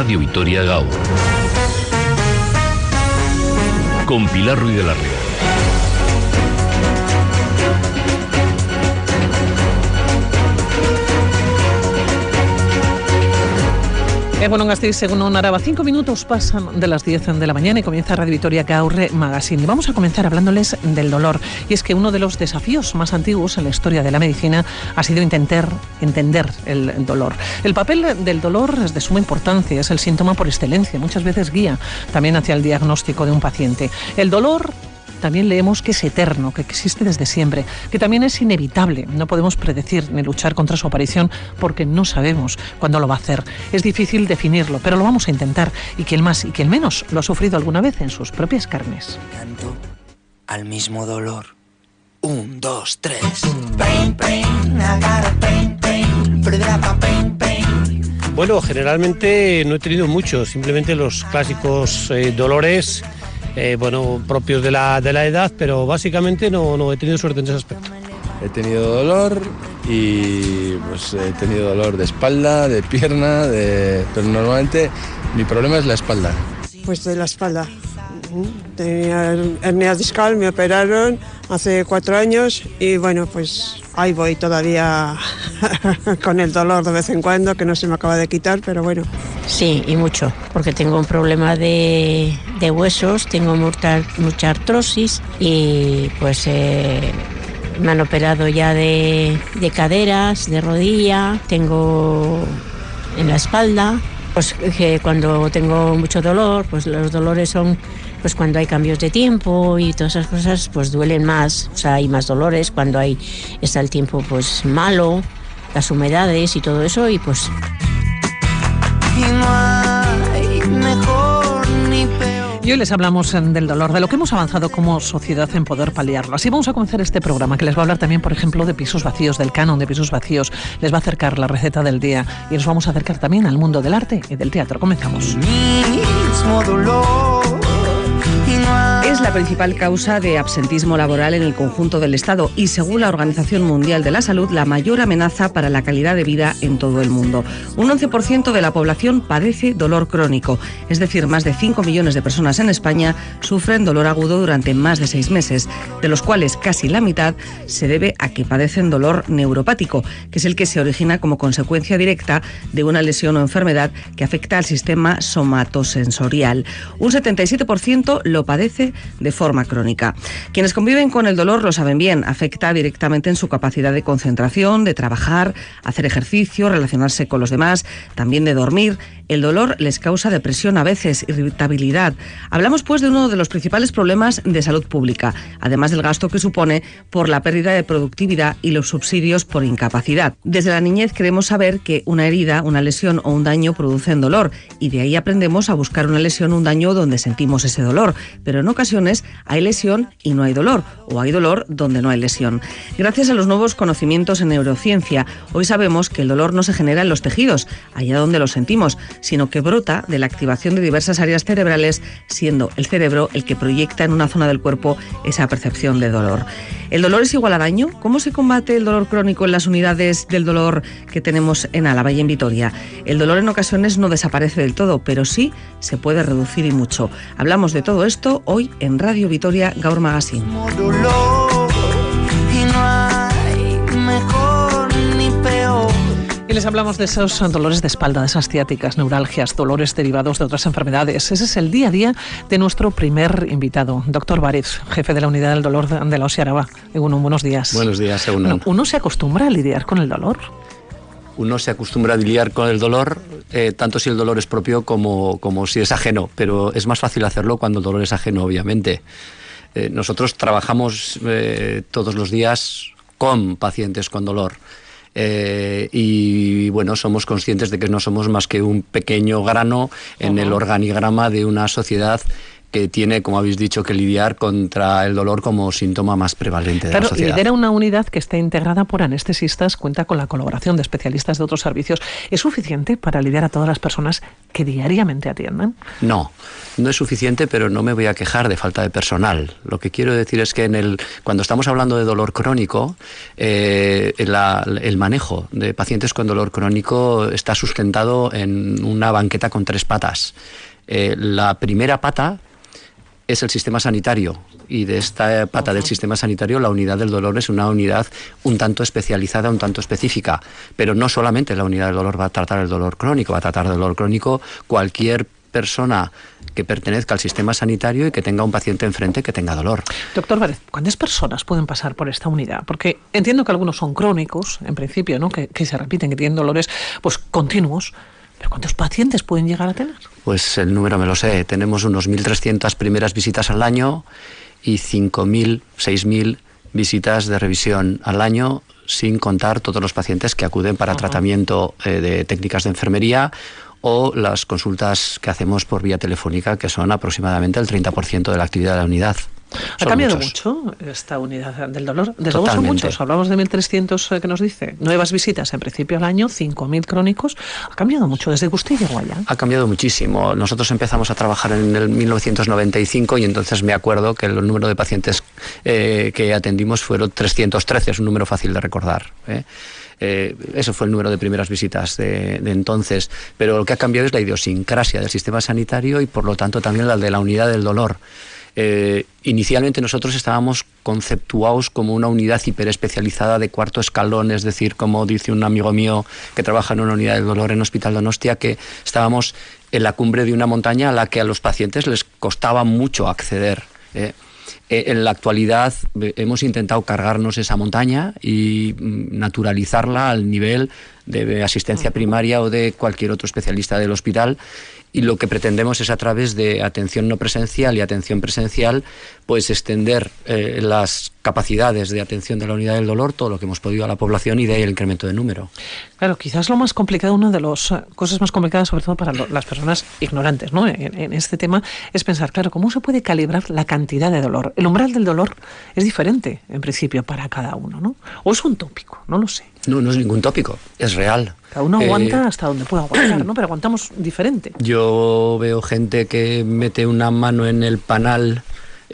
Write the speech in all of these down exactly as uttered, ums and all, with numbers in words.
Radio Vitoria Gaur. Con Pilar Ruiz de la Riva. Egunon Gasteiz, Egunon Araba. Cinco minutos pasan de las diez de la mañana y comienza Radio Vitoria Gaur Magazine. Y vamos a comenzar hablándoles del dolor. Y es que uno de los desafíos más antiguos en la historia de la medicina ha sido intentar entender el dolor. El papel del dolor es de suma importancia, es el síntoma por excelencia. Muchas veces guía también hacia el diagnóstico de un paciente. El dolor también leemos que es eterno, que existe desde siempre, que también es inevitable. No podemos predecir ni luchar contra su aparición porque no sabemos cuándo lo va a hacer. Es difícil definirlo, pero lo vamos a intentar. Y quien más y quien menos lo ha sufrido alguna vez en sus propias carnes. Canto al mismo dolor. Un, dos, tres. Pain, pain, I got a pain, pain, pain, pain. Bueno, generalmente no he tenido mucho, simplemente los clásicos eh, dolores. Eh, bueno, propios de la, de la edad, pero básicamente no, no he tenido suerte en ese aspecto. He tenido dolor y pues he tenido dolor de espalda, de pierna, de... pero normalmente mi problema es la espalda. Pues de la espalda. Tenía hernia discal, me operaron hace cuatro años y bueno, pues ahí voy todavía con el dolor de vez en cuando, que no se me acaba de quitar, pero bueno. Sí, y mucho, porque tengo un problema de, de huesos, tengo mucha, mucha artrosis y pues eh, me han operado ya de, de caderas, de rodilla, tengo en la espalda. Pues que cuando tengo mucho dolor, pues los dolores son pues cuando hay cambios de tiempo y todas esas cosas, pues duelen más, o sea, hay más dolores cuando hay está el tiempo pues malo, las humedades y todo eso y pues Y no hay mejor ni peor. Y hoy les hablamos del dolor, de lo que hemos avanzado como sociedad en poder paliarlo. Así vamos a comenzar este programa, que les va a hablar también, por ejemplo, de pisos vacíos, del canon de pisos vacíos. Les va a acercar la receta del día y nos vamos a acercar también al mundo del arte y del teatro. Comenzamos. Mismo dolor. Es la principal causa de absentismo laboral en el conjunto del Estado y, según la Organización Mundial de la Salud, la mayor amenaza para la calidad de vida en todo el mundo. Un once por ciento de la población padece dolor crónico, es decir, más de cinco millones de personas en España sufren dolor agudo durante más de seis meses, de los cuales casi la mitad se debe a que padecen dolor neuropático, que es el que se origina como consecuencia directa de una lesión o enfermedad que afecta al sistema somatosensorial. Un setenta y siete por ciento lo padece de forma crónica. Quienes conviven con el dolor lo saben bien, afecta directamente en su capacidad de concentración, de trabajar, hacer ejercicio, relacionarse con los demás, también de dormir. El dolor les causa depresión, a veces irritabilidad. Hablamos pues de uno de los principales problemas de salud pública, además del gasto que supone por la pérdida de productividad y los subsidios por incapacidad. Desde la niñez queremos saber que una herida, una lesión o un daño producen dolor y de ahí aprendemos a buscar una lesión o un daño donde sentimos ese dolor, pero en ocasiones hay lesión y no hay dolor, o hay dolor donde no hay lesión. Gracias a los nuevos conocimientos en neurociencia, hoy sabemos que el dolor no se genera en los tejidos, allá donde lo sentimos, sino que brota de la activación de diversas áreas cerebrales, siendo el cerebro el que proyecta en una zona del cuerpo esa percepción de dolor. ¿El dolor es igual a daño? ¿Cómo se combate el dolor crónico en las unidades del dolor que tenemos en Álava y en Vitoria? El dolor en ocasiones no desaparece del todo, pero sí se puede reducir y mucho. Hablamos de todo esto hoy en Radio Vitoria Gaur Magazine. Y les hablamos de esos dolores de espalda, de esas ciáticas, neuralgias, dolores derivados de otras enfermedades. Ese es el día a día de nuestro primer invitado, doctor Bárez, jefe de la unidad del dolor de la Osi Araba. Egunon, buenos días. Buenos días, Egunon. Bueno, ¿uno se acostumbra a lidiar con el dolor? Uno se acostumbra a lidiar con el dolor, eh, tanto si el dolor es propio como, como si es ajeno, pero es más fácil hacerlo cuando el dolor es ajeno, obviamente. Eh, nosotros trabajamos eh, todos los días con pacientes con dolor. Eh, y bueno, somos conscientes de que no somos más que un pequeño grano en el organigrama de una sociedad que tiene, como habéis dicho, que lidiar contra el dolor como síntoma más prevalente de claro, la sociedad. Lidera una unidad que está integrada por anestesistas, cuenta con la colaboración de especialistas de otros servicios. ¿Es suficiente para lidiar a todas las personas que diariamente atienden? No, no es suficiente, pero no me voy a quejar de falta de personal. Lo que quiero decir es que en el, cuando estamos hablando de dolor crónico, eh, la, el manejo de pacientes con dolor crónico está sustentado en una banqueta con tres patas. Eh, la primera pata es el sistema sanitario, y de esta pata del sistema sanitario la unidad del dolor es una unidad un tanto especializada, un tanto específica, pero no solamente la unidad del dolor va a tratar el dolor crónico, va a tratar el dolor crónico cualquier persona que pertenezca al sistema sanitario y que tenga un paciente enfrente que tenga dolor. Doctor Várez, ¿cuántas personas pueden pasar por esta unidad? Porque entiendo que algunos son crónicos, en principio, ¿no? que, que se repiten, que tienen dolores pues continuos. ¿Pero cuántos pacientes pueden llegar a tener? Pues el número me lo sé. Tenemos unos mil trescientas primeras visitas al año y cinco mil, seis mil visitas de revisión al año, sin contar todos los pacientes que acuden para uh-huh. tratamiento eh, de técnicas de enfermería o las consultas que hacemos por vía telefónica, que son aproximadamente el treinta por ciento de la actividad de la unidad. ¿Ha Son cambiado muchos. mucho esta unidad del dolor? Desde luego son muchos. Hablamos de mil trescientos que nos dice. Nuevas visitas en principio al año, cinco mil crónicos. ¿Ha cambiado mucho desde que usted llegó allá? Ha cambiado muchísimo. Nosotros empezamos a trabajar en el mil novecientos noventa y cinco y entonces me acuerdo que el número de pacientes eh, que atendimos fueron trescientos trece. Es un número fácil de recordar, ¿eh? Eh, eso fue el número de primeras visitas de, de entonces, pero lo que ha cambiado es la idiosincrasia del sistema sanitario y por lo tanto también la de la unidad del dolor. Eh, inicialmente nosotros estábamos conceptuados como una unidad hiperespecializada de cuarto escalón, es decir, como dice un amigo mío que trabaja en una unidad del dolor en Hospital Donostia, que estábamos en la cumbre de una montaña a la que a los pacientes les costaba mucho acceder. Eh. En la actualidad hemos intentado cargarnos esa montaña y naturalizarla al nivel de asistencia primaria o de cualquier otro especialista del hospital, y lo que pretendemos es, a través de atención no presencial y atención presencial, pues extender eh, las capacidades de atención de la unidad del dolor todo lo que hemos podido a la población, y de ahí el incremento de número. Claro, quizás lo más complicado, una de las cosas más complicadas, sobre todo para lo, las personas ignorantes, ¿no? En, en este tema, es pensar, claro, ¿cómo se puede calibrar la cantidad de dolor? El umbral del dolor es diferente, en principio, para cada uno, ¿no? O es un tópico, no lo sé. No, no es ningún tópico, es real. Cada uno aguanta eh, hasta donde pueda aguantar, ¿no? Pero aguantamos diferente. Yo veo gente que mete una mano en el panal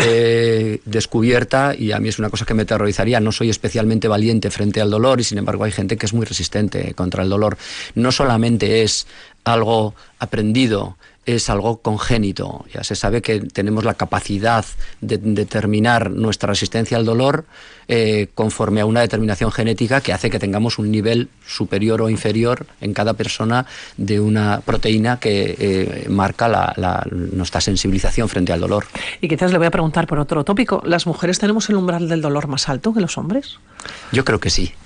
eh, descubierta, y a mí es una cosa que me terrorizaría. No soy especialmente valiente frente al dolor y sin embargo hay gente que es muy resistente contra el dolor. No solamente es algo aprendido, es algo congénito. Ya se sabe que tenemos la capacidad de determinar nuestra resistencia al dolor eh, conforme a una determinación genética que hace que tengamos un nivel superior o inferior en cada persona de una proteína que eh, marca la, la, nuestra sensibilización frente al dolor. Y quizás le voy a preguntar por otro tópico. ¿Las mujeres tenemos el umbral del dolor más alto que los hombres? Yo creo que sí.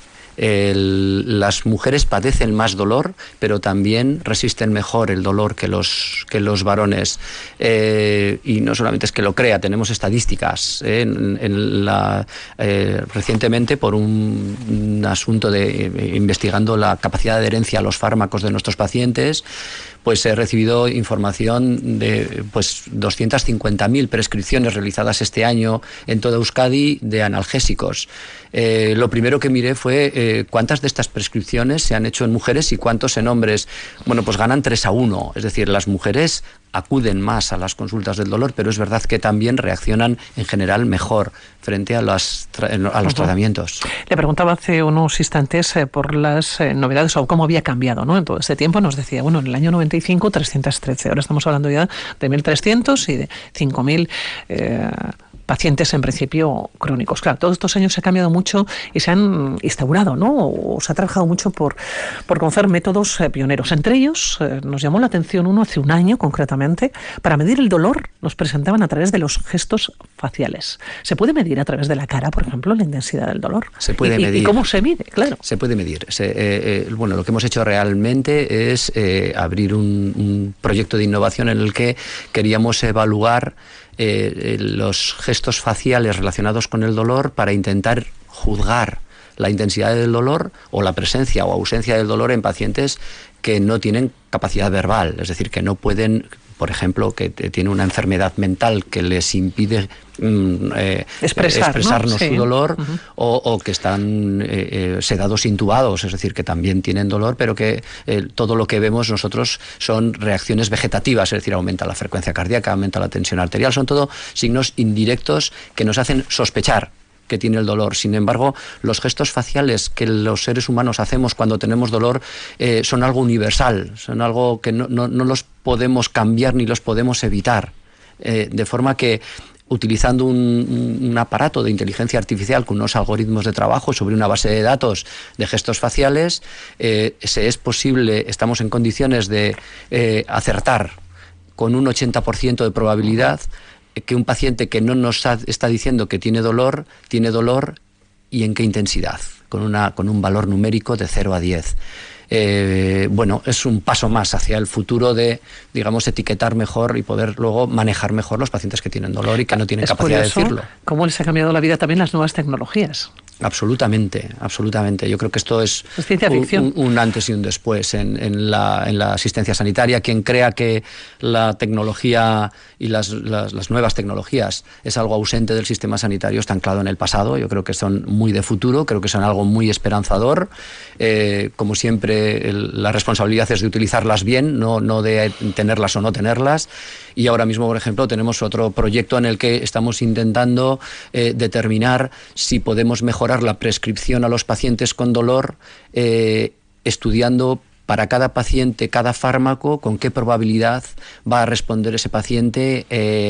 El, las mujeres padecen más dolor, pero también resisten mejor el dolor que los, que los varones. Eh, y no solamente es que lo crea, tenemos estadísticas. Eh, en, en la, eh, recientemente, por un, un asunto de eh, investigando la capacidad de adherencia a los fármacos de nuestros pacientes, pues he recibido información de pues doscientas cincuenta mil prescripciones realizadas este año en toda Euskadi de analgésicos. Eh, lo primero que miré fue eh, cuántas de estas prescripciones se han hecho en mujeres y cuántos en hombres. Bueno, pues ganan tres a uno, es decir, las mujeres acuden más a las consultas del dolor, pero es verdad que también reaccionan en general mejor frente a, las tra a los uh-huh. tratamientos. Le preguntaba hace unos instantes eh, por las eh, novedades o cómo había cambiado, ¿no? En todo este tiempo nos decía, bueno, en el año noventa y cinco, trescientos trece, ahora estamos hablando ya de mil trescientos y de cinco mil eh, pacientes en principio crónicos. Claro, todos estos años se ha cambiado mucho y se han instaurado, ¿no? O se ha trabajado mucho por, por conocer métodos eh, pioneros. Entre ellos eh, nos llamó la atención uno hace un año concretamente. Para medir el dolor nos presentaban a través de los gestos faciales. ¿Se puede medir a través de la cara, por ejemplo, la intensidad del dolor? Se puede ¿Y, medir. ¿Y cómo se mide? Claro. Se puede medir. Se, eh, eh, bueno, lo que hemos hecho realmente es eh, abrir un, un proyecto de innovación en el que queríamos evaluar Eh, los gestos faciales relacionados con el dolor para intentar juzgar la intensidad del dolor o la presencia o ausencia del dolor en pacientes que no tienen capacidad verbal, es decir, que no pueden por ejemplo, que tiene una enfermedad mental que les impide mm, eh, Expresar, expresarnos ¿no? Sí. su dolor, Uh-huh. o, o que están eh, eh, sedados intubados, es decir, que también tienen dolor, pero que eh, todo lo que vemos nosotros son reacciones vegetativas, es decir, aumenta la frecuencia cardíaca, aumenta la tensión arterial, son todo signos indirectos que nos hacen sospechar que tiene el dolor. Sin embargo, los gestos faciales que los seres humanos hacemos cuando tenemos dolor eh, son algo universal, son algo que no, no, no los podemos cambiar ni los podemos evitar. Eh, de forma que, utilizando un, un aparato de inteligencia artificial con unos algoritmos de trabajo sobre una base de datos de gestos faciales, eh, se es posible, estamos en condiciones de eh, acertar con un ochenta por ciento de probabilidad que un paciente que no nos ha, está diciendo que tiene dolor, tiene dolor y en qué intensidad, con, una, con un valor numérico de cero a diez. Eh, bueno, es un paso más hacia el futuro de, digamos, etiquetar mejor y poder luego manejar mejor los pacientes que tienen dolor y que no tienen es capacidad curioso de decirlo. Cómo les ha cambiado la vida también las nuevas tecnologías. Absolutamente, absolutamente. Yo creo que esto es, es ciencia ficción. Un, un antes y un después en, en, la, en la asistencia sanitaria. Quien crea que la tecnología y las, las, las nuevas tecnologías es algo ausente del sistema sanitario está anclado en el pasado. Yo creo que son muy de futuro, creo que son algo muy esperanzador. Eh, como siempre, el, la responsabilidad es de utilizarlas bien, no, no de tenerlas o no tenerlas. Y ahora mismo, por ejemplo, tenemos otro proyecto en el que estamos intentando eh, determinar si podemos mejorar la prescripción a los pacientes con dolor, eh, estudiando para cada paciente, cada fármaco, con qué probabilidad va a responder ese paciente eh,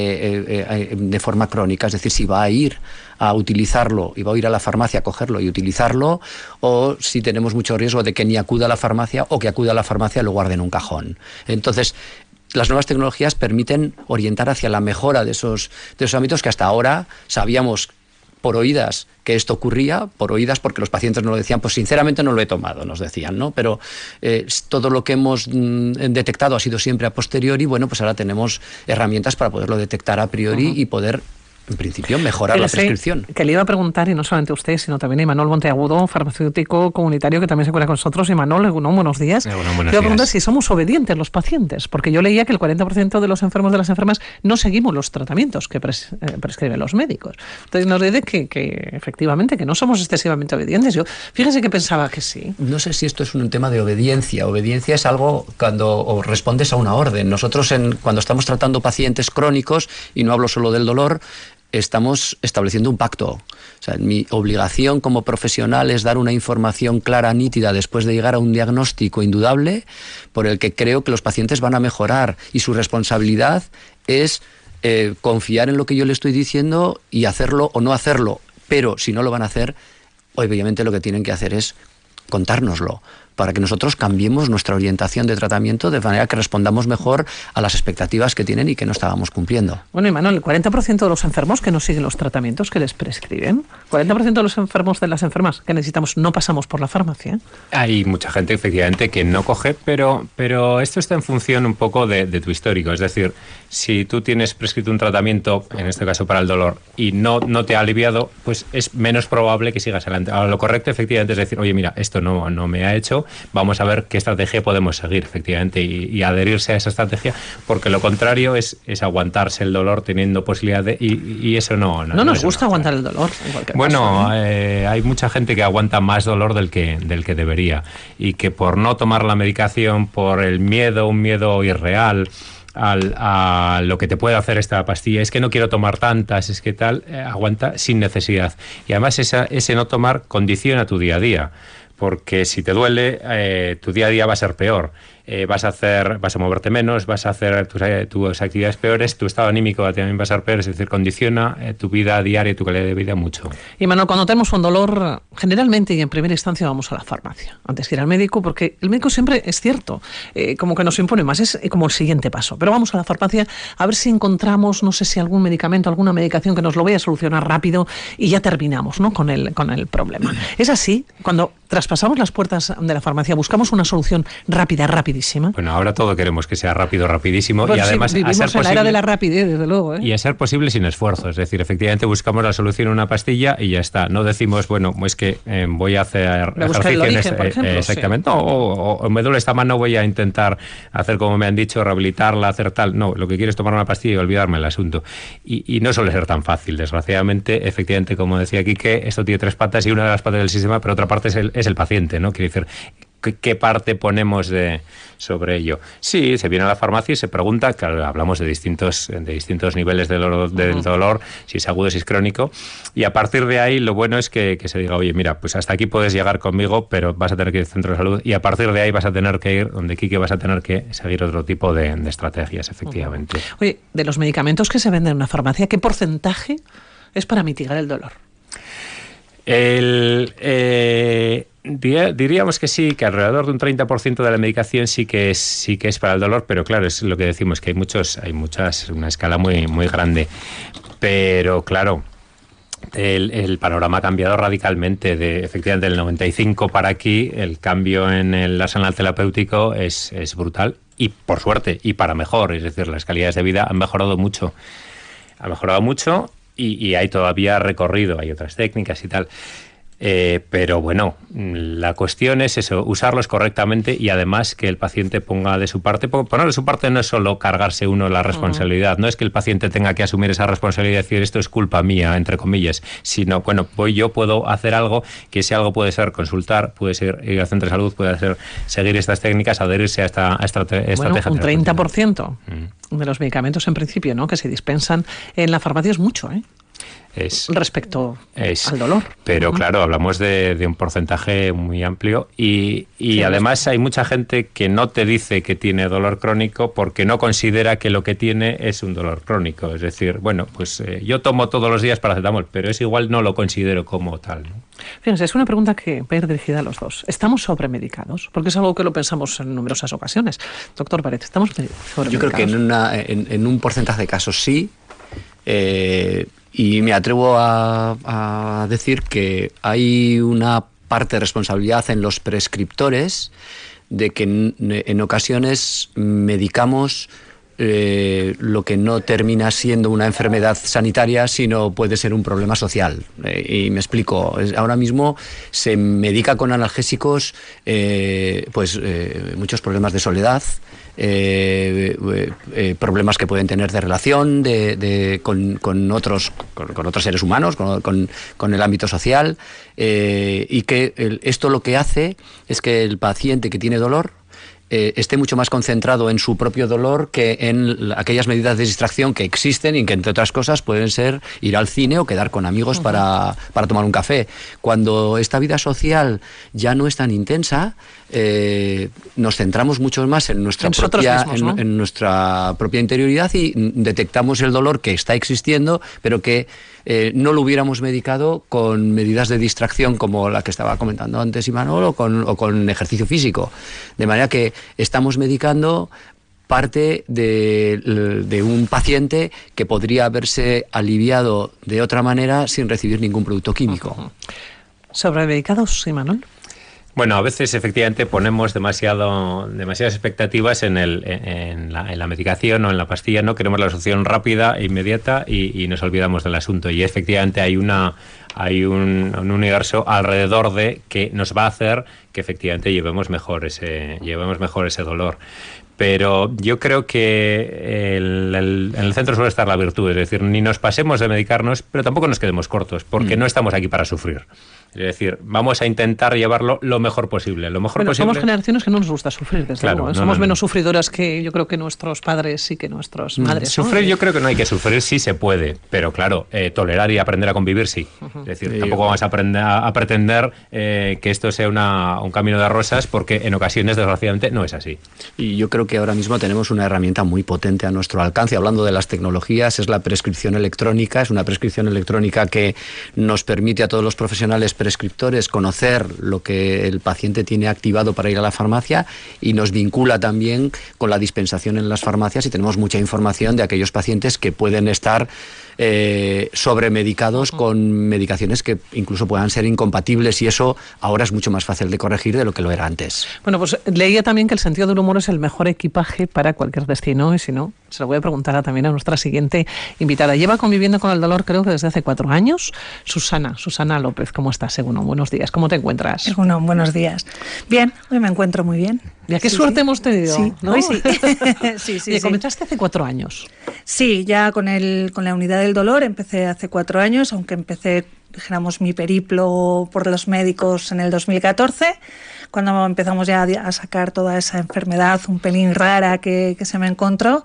eh, eh, de forma crónica. Es decir, si va a ir a utilizarlo y va a ir a la farmacia a cogerlo y utilizarlo, o si tenemos mucho riesgo de que ni acuda a la farmacia o que acuda a la farmacia y lo guarde en un cajón. Entonces, las nuevas tecnologías permiten orientar hacia la mejora de esos, de esos ámbitos que hasta ahora sabíamos por oídas que esto ocurría, por oídas porque los pacientes nos lo decían, pues sinceramente no lo he tomado, nos decían, ¿no? Pero eh, todo lo que hemos mm, detectado ha sido siempre a posteriori. Bueno, pues ahora tenemos herramientas para poderlo detectar a priori uh-huh. y poder, en principio, mejorar la prescripción. Que le iba a preguntar, y no solamente a usted, sino también a Imanol Monteagudo, farmacéutico comunitario, que también se cuela con nosotros. Imanol, ¿no? Buenos días. Eh, bueno, buenos le iba a preguntar días. si somos obedientes los pacientes, porque yo leía que el cuarenta por ciento de los enfermos, de las enfermas, no seguimos los tratamientos que pres, eh, prescriben los médicos. Entonces nos dice que, que efectivamente que no somos excesivamente obedientes. Yo, fíjese que pensaba que sí. No sé si esto es un tema de obediencia. Obediencia es algo cuando respondes a una orden. Nosotros, en, cuando estamos tratando pacientes crónicos, y no hablo solo del dolor, estamos estableciendo un pacto. O sea, mi obligación como profesional es dar una información clara, nítida, después de llegar a un diagnóstico indudable por el que creo que los pacientes van a mejorar, y su responsabilidad es eh, confiar en lo que yo le estoy diciendo y hacerlo o no hacerlo. Pero si no lo van a hacer, obviamente lo que tienen que hacer es contárnoslo, para que nosotros cambiemos nuestra orientación de tratamiento de manera que respondamos mejor a las expectativas que tienen y que no estábamos cumpliendo. Bueno, Imanol, el cuarenta por ciento de los enfermos que no siguen los tratamientos que les prescriben, cuarenta por ciento de los enfermos, de las enfermas que necesitamos, no pasamos por la farmacia. Hay mucha gente, efectivamente, que no coge, pero, pero esto está en función un poco de, de tu histórico. Es decir, si tú tienes prescrito un tratamiento, en este caso para el dolor, y no, no te ha aliviado, pues es menos probable que sigas adelante. Ahora, lo correcto, efectivamente, es decir, oye, mira, esto no, no me ha hecho, vamos a ver qué estrategia podemos seguir, efectivamente, y, y adherirse a esa estrategia, porque lo contrario es, es aguantarse el dolor teniendo posibilidad de... Y, y eso no... No, no nos no gusta no, aguantar el dolor. En cualquier bueno, caso, ¿eh? eh, hay mucha gente que aguanta más dolor del que, del que debería, y que por no tomar la medicación, por el miedo, un miedo irreal, Al, a lo que te puede hacer esta pastilla, es que no quiero tomar tantas, es que tal, eh, aguanta sin necesidad. Y además esa, ese no tomar condiciona tu día a día, porque si te duele, eh, tu día a día va a ser peor. Eh, vas a hacer, vas a moverte menos, vas a hacer tus, tus actividades peores, tu estado anímico también va a ser peor, es decir, condiciona eh, tu vida diaria y tu calidad de vida mucho. Y Manuel, cuando tenemos un dolor, generalmente y en primera instancia vamos a la farmacia, antes que ir al médico, porque el médico siempre es cierto, eh, como que nos impone más, es como el siguiente paso, pero vamos a la farmacia a ver si encontramos, no sé si algún medicamento, alguna medicación que nos lo vaya a solucionar rápido y ya terminamos, ¿no?, con el, con el problema. Es así, cuando traspasamos las puertas de la farmacia, buscamos una solución rápida, rápida, rapidísima. Bueno, ahora todo queremos que sea rápido, rapidísimo, pues y además sí, vivimos a ser en posible, la era de la rapidez, desde luego, ¿eh? Y a ser posible sin esfuerzo, es decir, efectivamente buscamos la solución en una pastilla y ya está. No decimos, bueno, es que eh, voy a hacer Voy a buscar ejercicio el en origen, este- por ejemplo, eh, exactamente, no, o, o me duele esta mano, voy a intentar hacer como me han dicho, rehabilitarla, hacer tal. No, lo que quiero es tomar una pastilla y olvidarme el asunto. Y, y no suele ser tan fácil, desgraciadamente. Efectivamente, como decía Quique, esto tiene tres patas y una de las patas del sistema, pero otra parte es el, es el paciente, ¿no? Quiere decir, ¿qué, qué parte ponemos de sobre ello? Sí, se viene a la farmacia y se pregunta, claro, hablamos de distintos, de distintos niveles del dolor, del dolor, si es agudo, si es crónico, y a partir de ahí lo bueno es que, que se diga, oye, mira, pues hasta aquí puedes llegar conmigo, pero vas a tener que ir al centro de salud, y a partir de ahí vas a tener que ir, donde Quique vas a tener que seguir otro tipo de, de estrategias, efectivamente. Oye, de los medicamentos que se venden en una farmacia, ¿qué porcentaje es para mitigar el dolor? El, eh, diría- diríamos que sí, que alrededor de un treinta por ciento de la medicación sí que es sí que es para el dolor, pero claro, es lo que decimos, que hay muchos, hay muchas, una escala muy, muy grande. Pero claro, el, el panorama ha cambiado radicalmente. De, efectivamente, del noventa y cinco para aquí, el cambio en el arsenal terapéutico es, es brutal, y por suerte, y para mejor. Es decir, las calidades de vida han mejorado mucho. Ha mejorado mucho. Y, y hay todavía recorrido, hay otras técnicas y tal. Eh, pero bueno, la cuestión es eso, usarlos correctamente y además que el paciente ponga de su parte. Poner de su parte no es solo cargarse uno la responsabilidad, no es que el paciente tenga que asumir esa responsabilidad y decir esto es culpa mía, entre comillas, sino, bueno, pues yo puedo hacer algo, que ese algo puede ser consultar, puede ser ir al centro de salud, puede ser seguir estas técnicas, adherirse a esta, a esta estrategia. Bueno, un treinta por ciento de los medicamentos en principio, ¿no?, que se dispensan en la farmacia es mucho, ¿eh? Es, respecto es, al dolor. Pero Uh-huh. claro, hablamos de, de un porcentaje muy amplio y, y Sí, además hay mucha gente que no te dice que tiene dolor crónico porque no considera que lo que tiene es un dolor crónico. Es decir, bueno, pues eh, yo tomo todos los días paracetamol, pero es igual, no lo considero como tal, ¿no? Fíjense, es una pregunta que va a ir dirigida a los dos. ¿Estamos sobremedicados? Porque es algo que lo pensamos en numerosas ocasiones. Doctor Paret, ¿estamos sobremedicados? Yo creo que en, una, en, en un porcentaje de casos sí. Eh, y me atrevo a, a decir que hay una parte de responsabilidad en los prescriptores de que en, en ocasiones medicamos eh, lo que no termina siendo una enfermedad sanitaria, sino puede ser un problema social. Eh, y me explico. Es, ahora mismo se medica con analgésicos eh, pues eh, muchos problemas de soledad, Eh, eh, eh, problemas que pueden tener de relación de, de, con, con, otros, con, con otros seres humanos, con, con, con el ámbito social, eh, y que el, esto lo que hace es que el paciente que tiene dolor eh, esté mucho más concentrado en su propio dolor que en aquellas medidas de distracción que existen y que, entre otras cosas, pueden ser ir al cine o quedar con amigos uh-huh. para, para tomar un café. Cuando esta vida social ya no es tan intensa, eh, nos centramos mucho más en nuestra, propia, mismos, ¿no? en, en nuestra propia interioridad y detectamos el dolor que está existiendo, pero que Eh, no lo hubiéramos medicado con medidas de distracción como la que estaba comentando antes Imanol o con, o con ejercicio físico. De manera que estamos medicando parte de, de un paciente que podría haberse aliviado de otra manera sin recibir ningún producto químico. Uh-huh. ¿Sobremedicados, Imanol? Bueno, a veces efectivamente ponemos demasiado, demasiadas expectativas en, el, en, la, en la medicación o en la pastilla, no queremos la solución rápida e inmediata y, y nos olvidamos del asunto. Y efectivamente hay una hay un, un universo alrededor de que nos va a hacer que efectivamente llevemos mejor ese, llevemos mejor ese dolor. Pero yo creo que el, el, en el centro suele estar la virtud, es decir, ni nos pasemos de medicarnos, pero tampoco nos quedemos cortos, porque mm. no estamos aquí para sufrir. Es decir, vamos a intentar llevarlo lo mejor posible. Lo mejor bueno, posible. Somos generaciones que no nos gusta sufrir, desde claro, luego. No, Somos no, menos no. sufridoras que yo creo que nuestros padres y que nuestras madres. Sufrir ¿no? yo creo que no hay que sufrir, sí se puede, pero claro, eh, tolerar y aprender a convivir sí. Uh-huh. Es decir, sí, tampoco vamos a, aprender, a, a pretender eh, que esto sea una, un camino de rosas, porque en ocasiones, desgraciadamente, no es así. Y yo creo que ahora mismo tenemos una herramienta muy potente a nuestro alcance. Hablando de las tecnologías, es la prescripción electrónica. Es una prescripción electrónica que nos permite a todos los profesionales prescriptores conocer lo que el paciente tiene activado para ir a la farmacia y nos vincula también con la dispensación en las farmacias y tenemos mucha información de aquellos pacientes que pueden estar eh, sobremedicados uh-huh. con medicaciones que incluso puedan ser incompatibles, y eso ahora es mucho más fácil de corregir de lo que lo era antes. Bueno, pues leía también que el sentido del humor es el mejor equipaje para cualquier destino, y si no, se lo voy a preguntar a, también a nuestra siguiente invitada. Lleva conviviendo con el dolor creo que desde hace cuatro años. Susana, Susana López, ¿cómo estás, Egunon? Buenos días, ¿cómo te encuentras? Egunon, buenos días. Bien, hoy me encuentro muy bien. Ya qué sí, suerte sí. hemos tenido, sí, ¿no? Hoy sí. sí, sí, y sí. comenzaste hace cuatro años. Sí, ya con, el, con la unidad del dolor empecé hace cuatro años, aunque empecé, dijéramos, mi periplo por los médicos en el dos mil catorce, cuando empezamos ya a sacar toda esa enfermedad un pelín rara que, que se me encontró.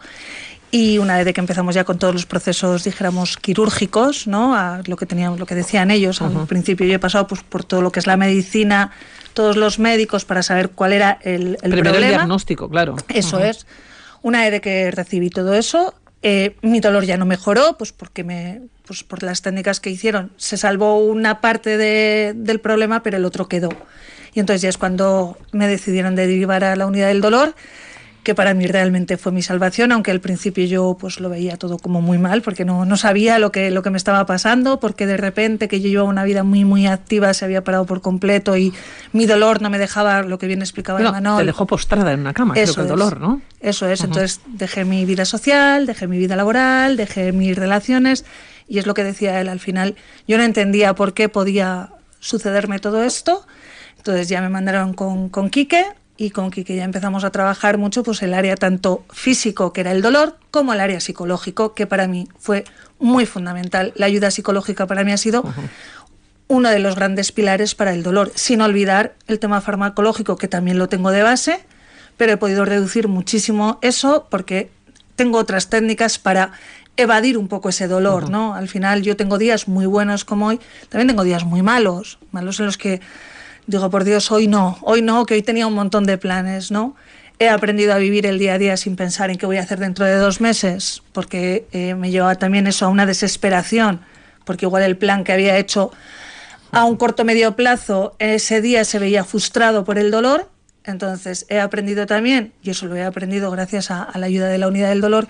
Y una vez que empezamos ya con todos los procesos, dijéramos, quirúrgicos, ¿no? A lo que teníamos, lo que decían ellos. Uh-huh. Al principio yo he pasado pues, por todo lo que es la medicina, todos los médicos, para saber cuál era el, el Primero problema. El diagnóstico, claro. Eso uh-huh. es. Una vez que recibí todo eso, eh, mi dolor ya no mejoró, pues porque me, pues por las técnicas que hicieron se salvó una parte de, del problema, pero el otro quedó. Y entonces ya es cuando me decidieron de derivar a la unidad del dolor, que para mí realmente fue mi salvación, aunque al principio yo pues lo veía todo como muy mal, porque no, no sabía lo que, lo que me estaba pasando, porque de repente que yo llevaba una vida muy muy activa se había parado por completo y mi dolor no me dejaba, lo que bien explicaba bueno, Imanol. Te dejó postrada en una cama, Eso creo que el es, dolor, ¿no? Eso es, uh-huh. Entonces dejé mi vida social, dejé mi vida laboral, dejé mis relaciones, y es lo que decía él al final. Yo no entendía por qué podía sucederme todo esto, entonces ya me mandaron con, con Quique, y con Quique ya empezamos a trabajar mucho pues el área tanto físico, que era el dolor, como el área psicológico, que para mí fue muy fundamental. La ayuda psicológica para mí ha sido uh-huh. uno de los grandes pilares para el dolor, sin olvidar el tema farmacológico, que también lo tengo de base, pero he podido reducir muchísimo eso porque tengo otras técnicas para evadir un poco ese dolor, uh-huh. ¿no? Al final yo tengo días muy buenos como hoy, también tengo días muy malos, malos en los que digo, por Dios, hoy no, hoy no, que hoy tenía un montón de planes, ¿no? He aprendido a vivir el día a día sin pensar en qué voy a hacer dentro de dos meses, porque eh, me llevaba también eso a una desesperación, porque igual el plan que había hecho a un corto medio plazo, ese día se veía frustrado por el dolor. Entonces he aprendido también, y eso lo he aprendido gracias a, a la ayuda de la unidad del dolor,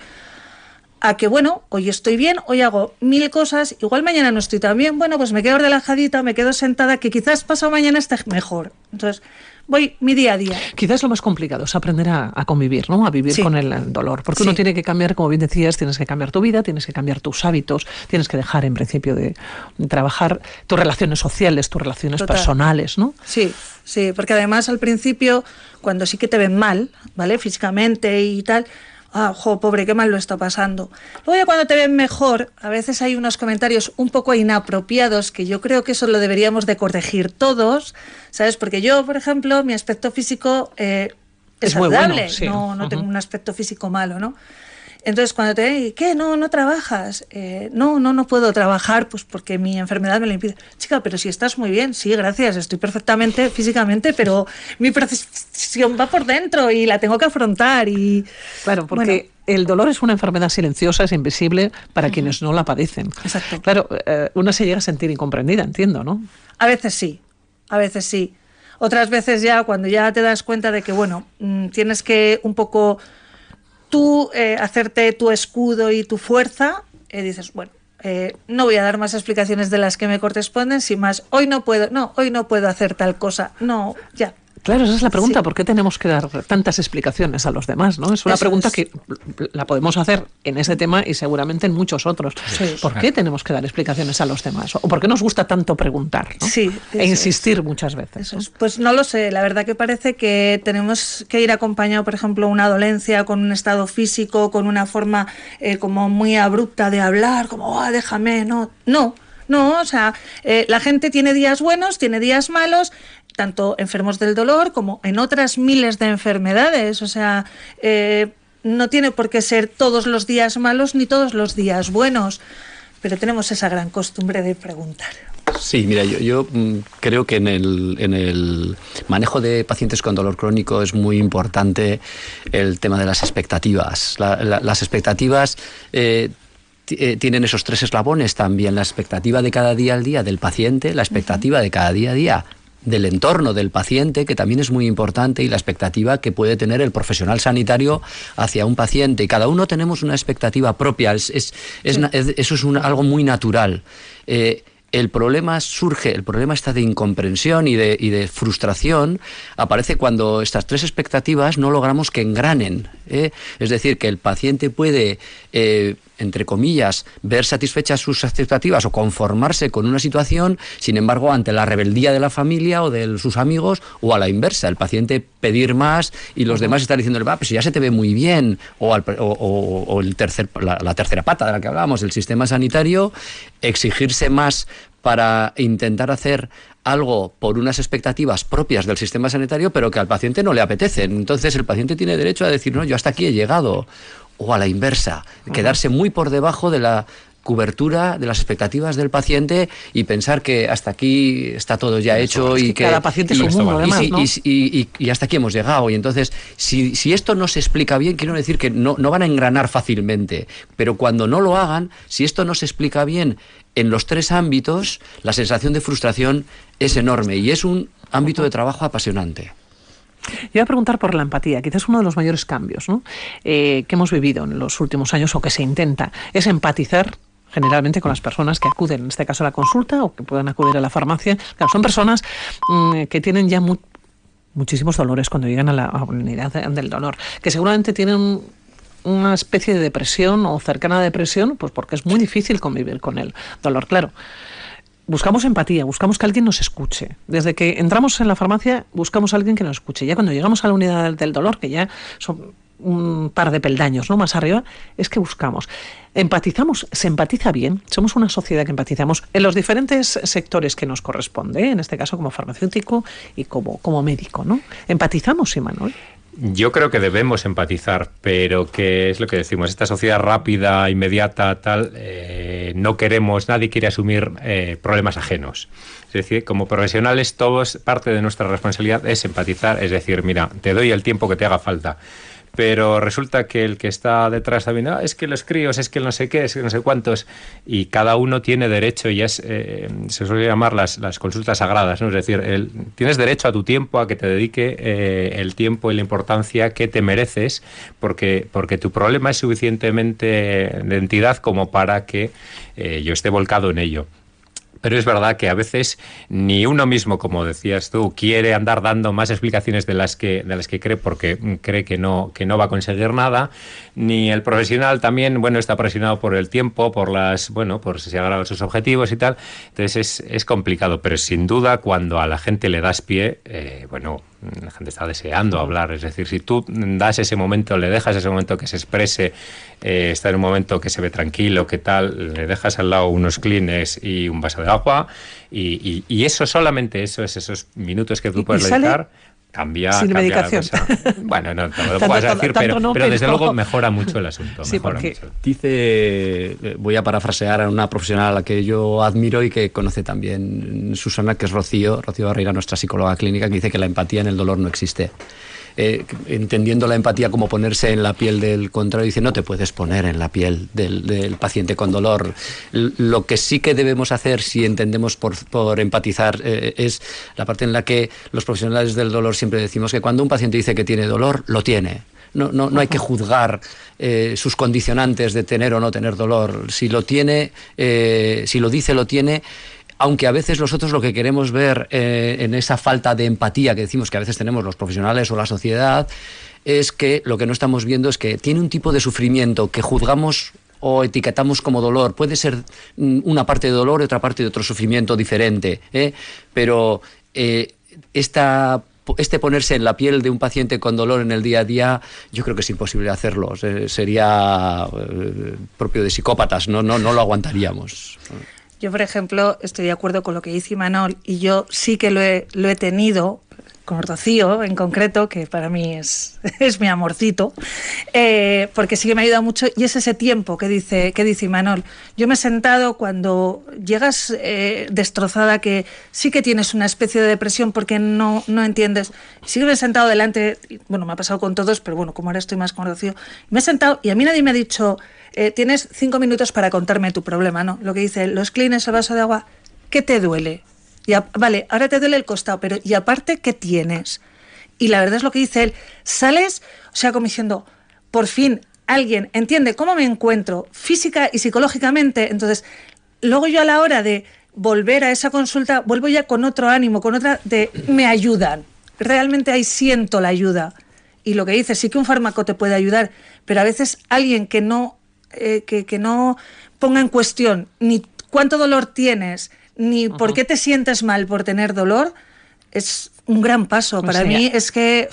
a que, bueno, hoy estoy bien, hoy hago mil cosas, igual mañana no estoy tan bien, bueno, pues me quedo relajadita, me quedo sentada, que quizás pasado mañana esté mejor. Entonces, voy mi día a día. Quizás lo más complicado es aprender a, a convivir, ¿no? A vivir sí. con el dolor, porque sí. uno tiene que cambiar, como bien decías, tienes que cambiar tu vida, tienes que cambiar tus hábitos, tienes que dejar, en principio, de, de trabajar tus relaciones sociales, tus relaciones Total. personales, ¿no? Sí, sí, porque además al principio, cuando sí que te ven mal, ¿vale? Físicamente y tal, ah, jo, pobre, qué mal lo está pasando. Luego ya cuando te ven mejor, a veces hay unos comentarios un poco inapropiados que yo creo que eso lo deberíamos de corregir todos, ¿sabes? Porque yo, por ejemplo, mi aspecto físico eh, es, es saludable, bueno, sí. no, no uh-huh. tengo un aspecto físico malo, ¿no? Entonces cuando te ven, ¿qué? No, no trabajas. Eh, no, no, no puedo trabajar pues porque mi enfermedad me lo impide. Chica, pero si estás muy bien, sí, gracias, estoy perfectamente físicamente, pero mi profesión va por dentro y la tengo que afrontar. Y claro, porque bueno, el dolor es una enfermedad silenciosa, es invisible para uh-huh. quienes no la padecen. Exacto. Claro, eh, una se llega a sentir incomprendida, entiendo, ¿no? A veces sí, a veces sí. Otras veces ya, cuando ya te das cuenta de que, bueno, mmm, tienes que un poco tú eh, hacerte tu escudo y tu fuerza, eh, dices, bueno, eh, no voy a dar más explicaciones de las que me corresponden, sin más, hoy no puedo, no, hoy no puedo hacer tal cosa, no, ya. Claro, esa es la pregunta, sí. ¿por qué tenemos que dar tantas explicaciones a los demás? ¿No? Es una Eso pregunta es. que la podemos hacer en ese tema y seguramente en muchos otros. Sí. ¿Por qué tenemos que dar explicaciones a los demás? ¿O por qué nos gusta tanto preguntar, ¿no? Sí, e insistir es. muchas veces? ¿no? Pues no lo sé, la verdad que parece que tenemos que ir acompañado, por ejemplo, una dolencia con un estado físico, con una forma eh, como muy abrupta de hablar, como, oh, déjame, no, no. No, o sea, eh, la gente tiene días buenos, tiene días malos, tanto enfermos del dolor como en otras miles de enfermedades. O sea, eh, no tiene por qué ser todos los días malos ni todos los días buenos, pero tenemos esa gran costumbre de preguntar. Sí, mira, yo, yo creo que en el, en el manejo de pacientes con dolor crónico es muy importante el tema de las expectativas. La, la, las expectativas eh, tienen esos tres eslabones también, la expectativa de cada día al día del paciente, la expectativa de cada día a día del entorno del paciente, que también es muy importante, y la expectativa que puede tener el profesional sanitario hacia un paciente. Y cada uno tenemos una expectativa propia, es, es, es, sí. es, eso es un, algo muy natural. Eh, El problema surge, el problema está de incomprensión y de, y de frustración, aparece cuando estas tres expectativas no logramos que engranen, ¿eh? Es decir, que el paciente puede, eh, entre comillas, ver satisfechas sus expectativas o conformarse con una situación, sin embargo, ante la rebeldía de la familia o de sus amigos, o a la inversa, el paciente pedir más y los demás estar diciéndole, va, pues ya se te ve muy bien, o, al, o, o, o el tercer, la, la tercera pata de la que hablábamos, el sistema sanitario, exigirse más para intentar hacer algo por unas expectativas propias del sistema sanitario, pero que al paciente no le apetecen. Entonces el paciente tiene derecho a decir, no, yo hasta aquí he llegado. O a la inversa, quedarse muy por debajo de la cobertura de las expectativas del paciente y pensar que hasta aquí está todo ya hecho es y que que cada paciente es un mundo, además, y, ¿no? y, y, y, y hasta aquí hemos llegado. Y entonces, si, si esto no se explica bien, quiero decir que no, no van a engranar fácilmente, pero cuando no lo hagan, si esto no se explica bien en los tres ámbitos, la sensación de frustración es enorme y es un ámbito de trabajo apasionante. Yo voy a preguntar por la empatía, quizás uno de los mayores cambios, ¿no? eh, que hemos vivido en los últimos años, o que se intenta, es empatizar generalmente con las personas que acuden, en este caso a la consulta, o que puedan acudir a la farmacia. Claro, son personas mmm, que tienen ya mu- muchísimos dolores cuando llegan a la, a la unidad de, del dolor, que seguramente tienen una especie de depresión o cercana a depresión, pues porque es muy difícil convivir con el dolor, claro. Buscamos empatía, buscamos que alguien nos escuche. Desde que entramos en la farmacia, buscamos a alguien que nos escuche. Ya cuando llegamos a la unidad del dolor, que ya son un par de peldaños, ¿no?, más arriba, es que buscamos. Empatizamos, se empatiza bien, somos una sociedad que empatizamos en los diferentes sectores que nos corresponde, ¿eh? En este caso como farmacéutico y como, como médico, ¿no? Empatizamos, Imanol. Yo creo que debemos empatizar, pero que es lo que decimos, esta sociedad rápida, inmediata, tal, eh, no queremos, nadie quiere asumir eh, problemas ajenos. Es decir, como profesionales, todos, parte de nuestra responsabilidad es empatizar, es decir, mira, te doy el tiempo que te haga falta. Pero resulta que el que está detrás también, ah, es que los críos, es que no sé qué, es que no sé cuántos, y cada uno tiene derecho, y es eh, se suele llamar las, las consultas sagradas, ¿no? Es decir, el, tienes derecho a tu tiempo, a que te dedique eh, el tiempo y la importancia que te mereces, porque, porque tu problema es suficientemente de entidad como para que eh, yo esté volcado en ello. Pero es verdad que a veces ni uno mismo, como decías tú, quiere andar dando más explicaciones de las que de las que cree, porque cree que no que no va a conseguir nada, ni el profesional también, bueno, está presionado por el tiempo, por las, bueno, por si se agravan sus objetivos y tal. Entonces es, es complicado, pero sin duda cuando a la gente le das pie, eh, bueno, la gente está deseando hablar. Es decir, si tú das ese momento, le dejas ese momento que se exprese, eh, está en un momento que se ve tranquilo, que tal, le dejas al lado unos Kleenex y un vaso de agua, y, y, y eso, solamente eso, es esos minutos que tú puedes dedicar, cambia, sin cambia medicación. La cosa. Bueno, no, no lo puedes decir, pero, no, pero desde pero... luego mejora mucho el asunto. Sí, mejora porque... mucho. Dice, voy a parafrasear a una profesional a la que yo admiro y que conoce también Susana, que es Rocío, Rocío Barreira, nuestra psicóloga clínica, que dice que la empatía en el dolor no existe. Eh, entendiendo la empatía como ponerse en la piel del contrario, dice, no te puedes poner en la piel del, del paciente con dolor. Lo que sí que debemos hacer, si entendemos por, por empatizar, eh, es la parte en la que los profesionales del dolor siempre decimos que cuando un paciente dice que tiene dolor, lo tiene. No, no, no hay que juzgar eh, sus condicionantes de tener o no tener dolor. Si lo tiene, eh, si lo dice, lo tiene. Aunque a veces nosotros lo que queremos ver eh, en esa falta de empatía que decimos que a veces tenemos los profesionales o la sociedad, es que lo que no estamos viendo es que tiene un tipo de sufrimiento que juzgamos o etiquetamos como dolor. Puede ser una parte de dolor y otra parte de otro sufrimiento diferente, ¿eh? Pero eh, esta... este ponerse en la piel de un paciente con dolor en el día a día, yo creo que es imposible hacerlo. Sería eh, propio de psicópatas, no, no, no lo aguantaríamos. Yo, por ejemplo, estoy de acuerdo con lo que dice Imanol, y yo sí que lo he, lo he tenido con Rocío en concreto, que para mí es, es mi amorcito, eh, porque sí que me ha ayudado mucho, y es ese tiempo que dice, que dice Imanol. Yo me he sentado cuando llegas eh, destrozada, que sí que tienes una especie de depresión porque no, no entiendes. Sí que me he sentado delante, bueno, me ha pasado con todos, pero bueno, como ahora estoy más con Rocío, me he sentado y a mí nadie me ha dicho, eh, tienes cinco minutos para contarme tu problema, ¿no? Lo que dice, los Kleenex, el vaso de agua, ¿qué te duele? Y a, vale, ahora te duele el costado, pero ¿y aparte qué tienes? Y la verdad es lo que dice él, sales, o sea, como diciendo, por fin alguien entiende cómo me encuentro física y psicológicamente, entonces luego yo a la hora de volver a esa consulta vuelvo ya con otro ánimo, con otra de me ayudan, realmente ahí siento la ayuda. Y lo que dice, sí que un fármaco te puede ayudar, pero a veces alguien que no, eh, que, que no ponga en cuestión ni cuánto dolor tienes, ni uh-huh. por qué te sientes mal por tener dolor, es un gran paso. Para o sea, mí es que...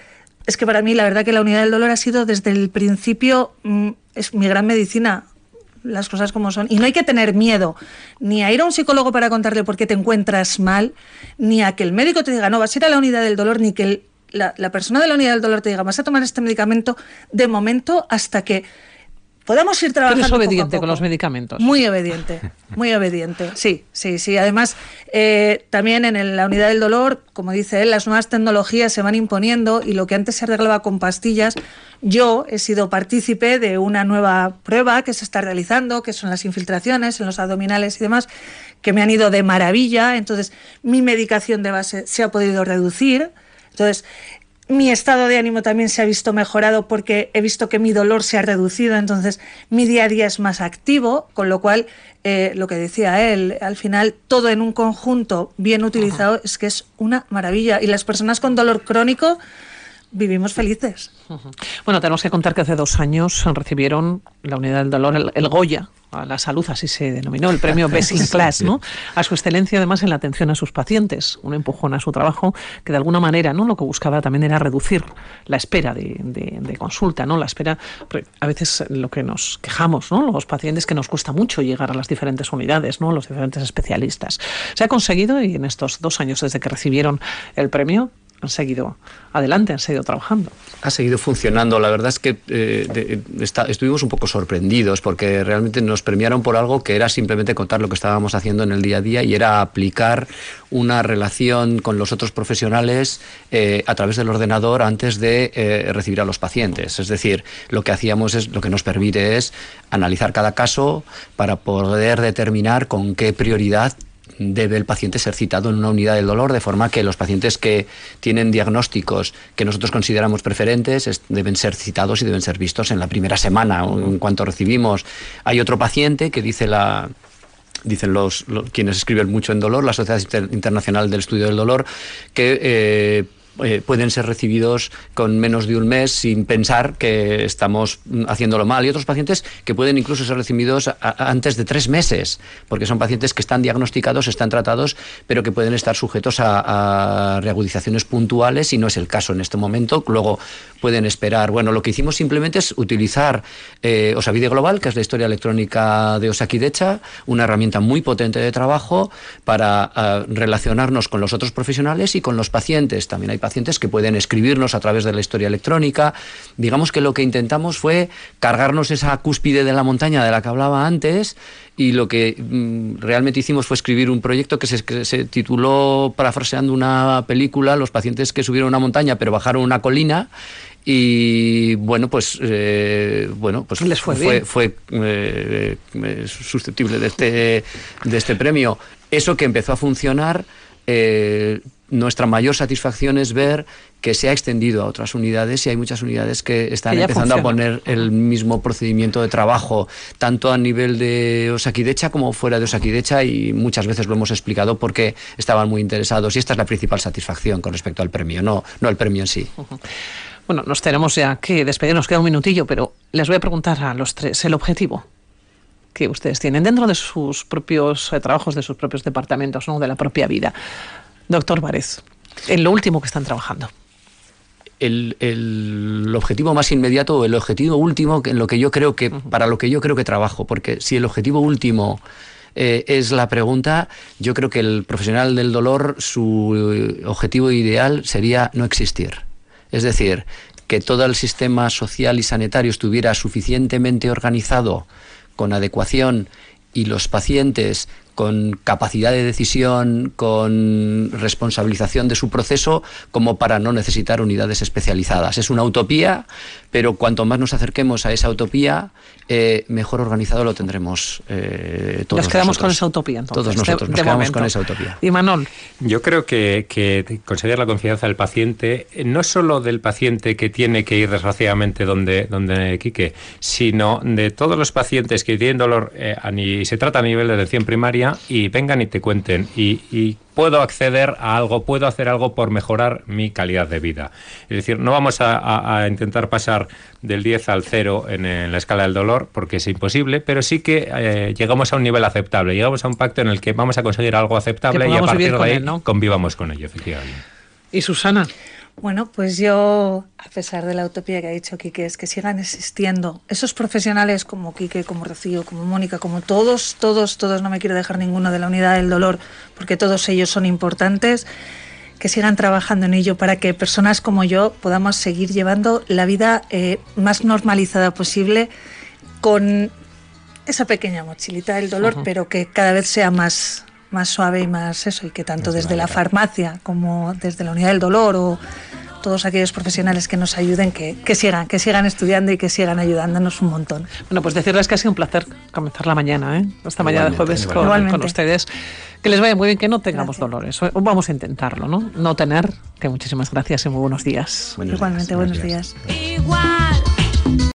Es que para mí la verdad que la unidad del dolor ha sido desde el principio, mmm, es mi gran medicina, las cosas como son. Y no hay que tener miedo ni a ir a un psicólogo para contarle por qué te encuentras mal, ni a que el médico te diga, no, vas a ir a la unidad del dolor, ni que el, la, la persona de la unidad del dolor te diga, vas a tomar este medicamento de momento hasta que podamos ir trabajando. ¿Eres obediente poco a poco. Con los medicamentos? Muy obediente, muy obediente, sí, sí, sí. Además, eh, también en el, la unidad del dolor, como dice él, las nuevas tecnologías se van imponiendo y lo que antes se arreglaba con pastillas, yo he sido partícipe de una nueva prueba que se está realizando, que son las infiltraciones en los abdominales y demás, que me han ido de maravilla. Entonces, mi medicación de base se ha podido reducir. Entonces, mi estado de ánimo también se ha visto mejorado porque he visto que mi dolor se ha reducido, entonces mi día a día es más activo, con lo cual, eh, lo que decía él, al final todo en un conjunto bien utilizado uh-huh. es que es una maravilla. Y las personas con dolor crónico vivimos felices. Uh-huh. Bueno, tenemos que contar que hace dos años recibieron la unidad del dolor, el, el Goya, a la salud, así se denominó, el premio Best in Class, ¿no? A su excelencia, además, en la atención a sus pacientes, un empujón a su trabajo que de alguna manera, ¿no? Lo que buscaba también era reducir la espera de, de, de consulta, ¿no? La espera, a veces lo que nos quejamos, ¿no? Los pacientes, que nos cuesta mucho llegar a las diferentes unidades, ¿no? Los diferentes especialistas. Se ha conseguido y en estos dos años desde que recibieron el premio han seguido adelante, han seguido trabajando. Ha seguido funcionando. La verdad es que eh, de, de, está, estuvimos un poco sorprendidos porque realmente nos premiaron por algo que era simplemente contar lo que estábamos haciendo en el día a día y era aplicar una relación con los otros profesionales eh, a través del ordenador antes de eh, recibir a los pacientes. Es decir, lo que hacíamos es, lo que nos permite es analizar cada caso para poder determinar con qué prioridad debe el paciente ser citado en una unidad del dolor, de forma que los pacientes que tienen diagnósticos que nosotros consideramos preferentes es, deben ser citados y deben ser vistos en la primera semana, en cuanto recibimos. Hay otro paciente que dice la... dicen los, los quienes escriben mucho en dolor, la Sociedad Inter- Internacional del Estudio del Dolor, que eh, Eh, pueden ser recibidos con menos de un mes sin pensar que estamos haciéndolo mal, y otros pacientes que pueden incluso ser recibidos a, a, antes de tres meses, porque son pacientes que están diagnosticados, están tratados, pero que pueden estar sujetos a, a reagudizaciones puntuales, y no es el caso en este momento. Luego pueden esperar. Bueno, lo que hicimos simplemente es utilizar eh, Osabide Global, que es la historia electrónica de Osakidecha, una herramienta muy potente de trabajo para uh, relacionarnos con los otros profesionales y con los pacientes. También hay pacientes que pueden escribirnos a través de la historia electrónica. Digamos que lo que intentamos fue cargarnos esa cúspide de la montaña de la que hablaba antes, y lo que mm, realmente hicimos fue escribir un proyecto que se, que se tituló, parafraseando una película, Los pacientes que subieron una montaña pero bajaron una colina. Y bueno, pues eh, bueno, pues les fue fue, fue eh, eh, susceptible de este, de este premio. Eso que empezó a funcionar, eh, nuestra mayor satisfacción es ver que se ha extendido a otras unidades, y hay muchas unidades que están que empezando funciona. a poner el mismo procedimiento de trabajo, tanto a nivel de Osakidecha como fuera de Osakidecha, y muchas veces lo hemos explicado porque estaban muy interesados, y esta es la principal satisfacción con respecto al premio, no, no el premio en sí. Uh-huh. Bueno, nos tenemos ya que despedir, nos queda un minutillo, pero les voy a preguntar a los tres el objetivo que ustedes tienen dentro de sus propios eh, trabajos, de sus propios departamentos, ¿no? De la propia vida. Doctor Várez, en lo último que están trabajando. El, el objetivo más inmediato, o el objetivo último, en lo que yo creo que, uh-huh. para lo que yo creo que trabajo, porque si el objetivo último eh, es la pregunta, yo creo que el profesional del dolor, su objetivo ideal sería no existir. Es decir, que todo el sistema social y sanitario estuviera suficientemente organizado, con adecuación, y los pacientes con capacidad de decisión, con responsabilización de su proceso, como para no necesitar unidades especializadas. Es una utopía, pero cuanto más nos acerquemos a esa utopía, eh, mejor organizado lo tendremos eh, todos. Nos quedamos nosotros. con esa utopía, entonces. Todos nosotros de, nos de quedamos momento. con esa utopía. Y Manol. Yo creo que, que conseguir la confianza del paciente, no solo del paciente que tiene que ir desgraciadamente donde, donde Quique, sino de todos los pacientes que tienen dolor, eh, y se trata a nivel de atención primaria, y vengan y te cuenten, y, y puedo acceder a algo, puedo hacer algo por mejorar mi calidad de vida. Es decir, no vamos a, a, a intentar pasar del diez al cero en, en la escala del dolor, porque es imposible, pero sí que eh, llegamos a un nivel aceptable, llegamos a un pacto en el que vamos a conseguir algo aceptable y a partir de ahí él, ¿no? convivamos con ello, efectivamente. ¿Y Susana? Bueno, pues yo, a pesar de la utopía que ha dicho Quique, es que sigan existiendo esos profesionales como Quique, como Rocío, como Mónica, como todos, todos, todos, no me quiero dejar ninguno de la unidad del dolor, porque todos ellos son importantes, que sigan trabajando en ello para que personas como yo podamos seguir llevando la vida eh, más normalizada posible, con esa pequeña mochilita del dolor, uh-huh. pero que cada vez sea más... más suave y más eso, y que tanto desde la farmacia como desde la unidad del dolor o todos aquellos profesionales que nos ayuden, que, que sigan, que sigan estudiando y que sigan ayudándonos un montón. Bueno, pues decirles que ha sido un placer comenzar la mañana, ¿eh? Esta mañana de jueves con, con ustedes. Que les vaya muy bien, que no tengamos gracias. dolores. Vamos a intentarlo, ¿no? No tener, que muchísimas gracias y muy buenos días. Buenos Igualmente, días. buenos días. días.